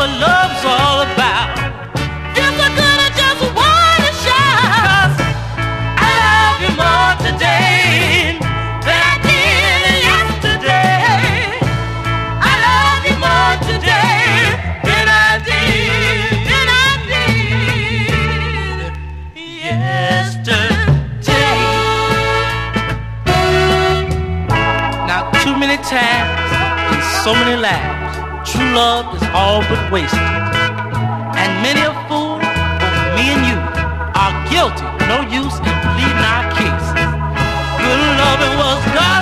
what love's all about. Feels so good, I just wanna shout. 'Cause I love you more today than I did yesterday. I love you more today than I did yesterday. Now too many times and so many lives, true love is all but wasted, and many a fool